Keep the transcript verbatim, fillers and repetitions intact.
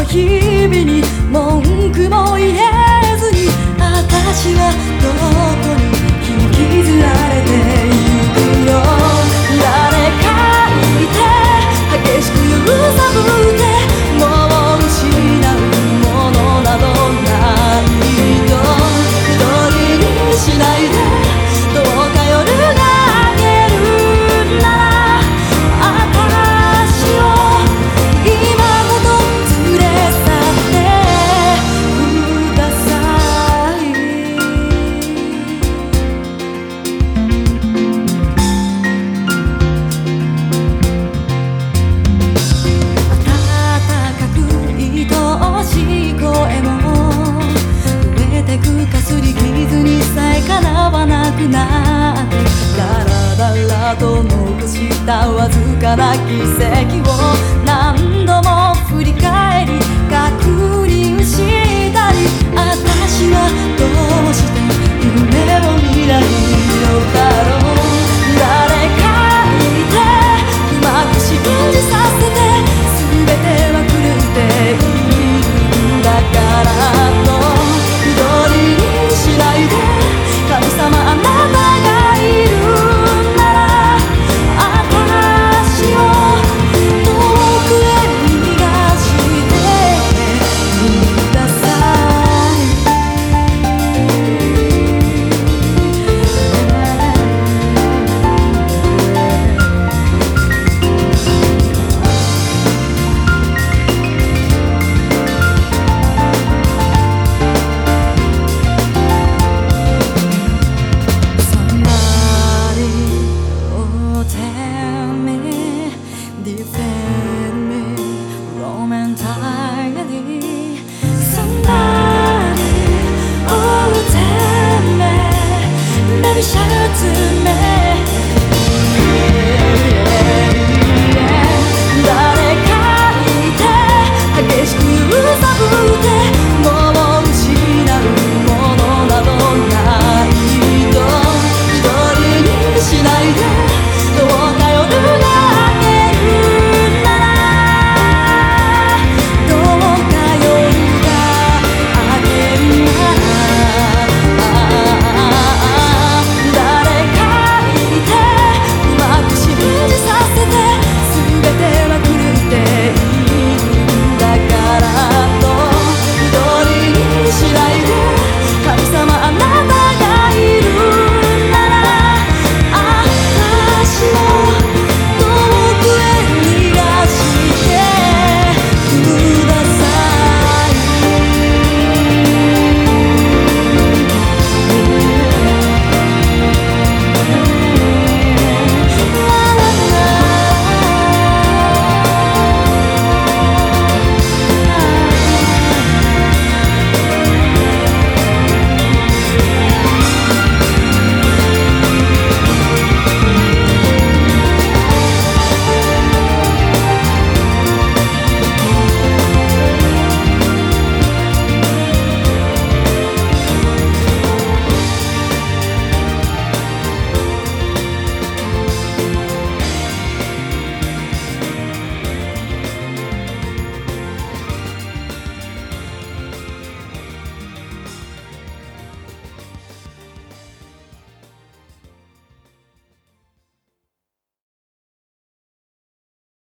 日々に文句も言えずに私はどこに引きずられてゆくよ。誰かいて激しく揺さぶってもう失うものなどないと一人にしないでどうか夜が明けるなら私を今ごと連れ去ってください。温かく愛おしい声も増えてくかすり傷にさえかなわなくなってダラダラと残したわずかな奇跡を何度も振り返り確認したり私はどうして夢を見ない